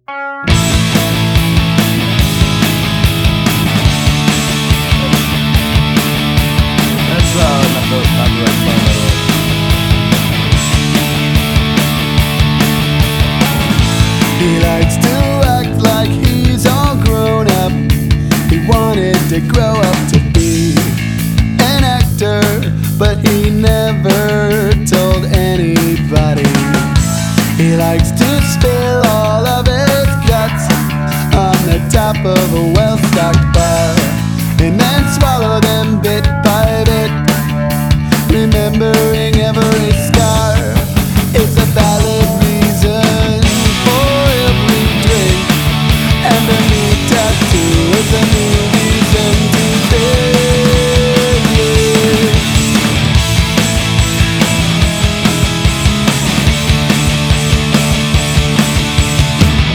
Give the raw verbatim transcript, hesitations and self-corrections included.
That's uh, not the, not the right song, by the way. He likes to act like he's all grown up. He wanted to grow up to be an actor, but he never told anybody. He likes to spill all of his guts on the top of a